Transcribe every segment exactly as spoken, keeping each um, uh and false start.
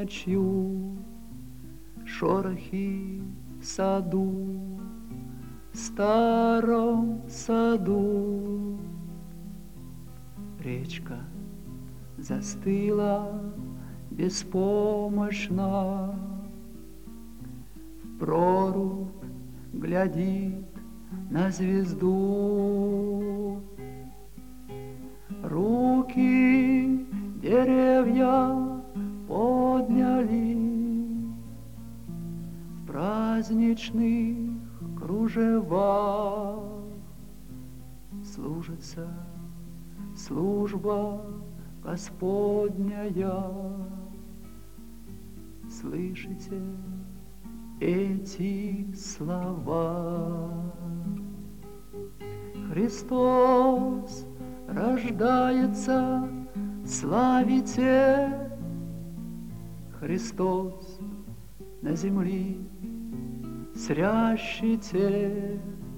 полночью, шорохи в саду, в старом саду. Речка застыла беспомощно, в прорубь глядит на звезду. Руки деревья подняли, в праздничных кружевах служится служба Господняя. Слышите эти слова? Христос рождается, славите! Христос на земле срящите.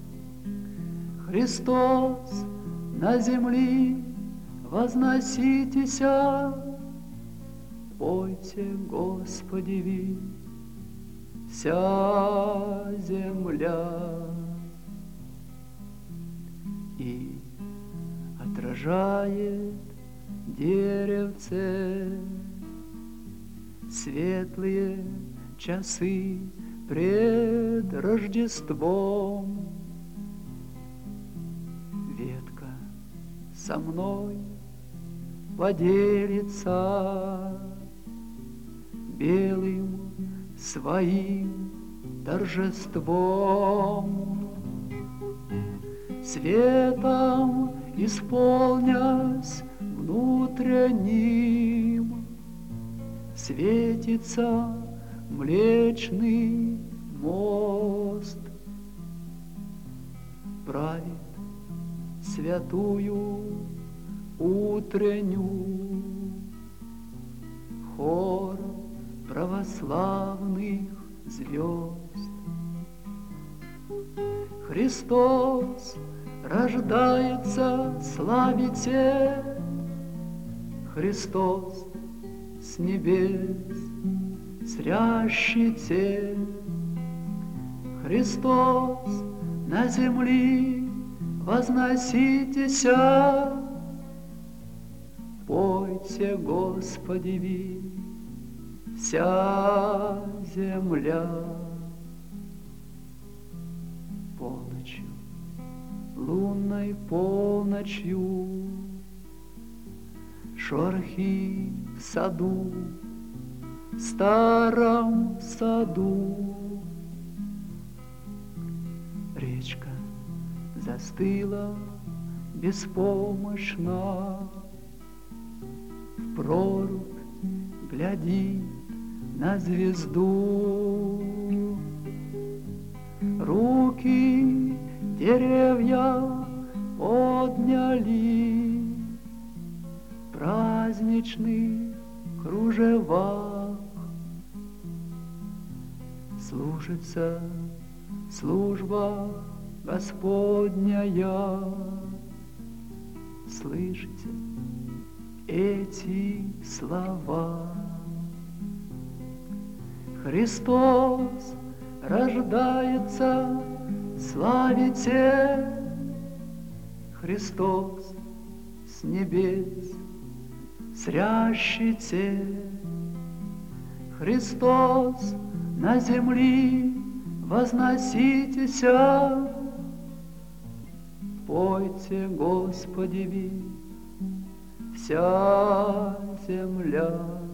Христос на земле возноситеся, пойте, Господи, ви, вся земля. И отражает деревце светлые часы пред Рождеством. Ветка со мной поделится белым своим торжеством. Светом исполнясь внутренним, светится Млечный мост. Правит святую утреннюю хор православных звезд. Христос рождается, славите! Христос с небес срящите. Христос на земле возноситеся, пойте, Господи, ви, вся земля. Полночью, лунной полночью, шорохи в саду, в старом саду. Речка застыла беспомощно, в прорубь глядит на звезду. Руки деревья подняли, в праздничных кружевах служится служба Господняя. Слышите эти слова? Христос рождается, славите! Христос с небес срящите. Христос на земле возноситеся, пойте, Господи, ви, вся земля.